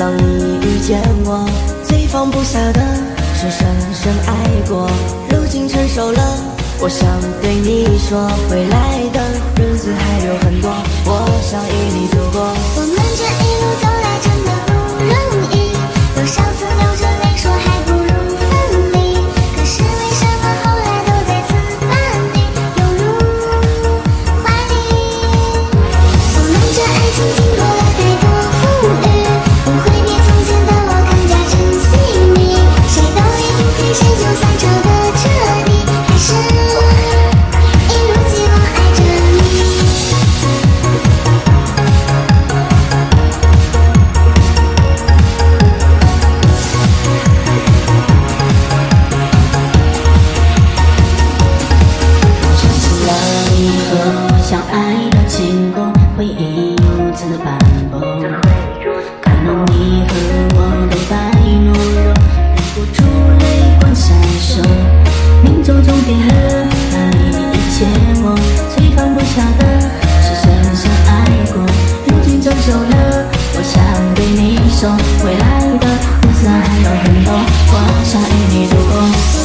当你遇见我，最放不下的是深深爱过。如今成熟了，我想对你说，未来的日子还有很多，我想与你度过。 我们这一路走来真的不容易，多少次流着泪说还不如分离，可是为什么后来都再次把你拥入怀里？我们这爱情经过了太多风雨，不会比从前的我更加珍惜你，谁都离不开谁，就算走得彻底，还是一如既往爱着你。 想起了你和我相爱的经过，回忆如此的斑驳，看到你和我都太懦弱，忍不住泪光闪烁。命中注定了和你一切，我最放不下的是深深爱过。如今成熟了，我想对你说，未来的日子还有很多，我想与你度过。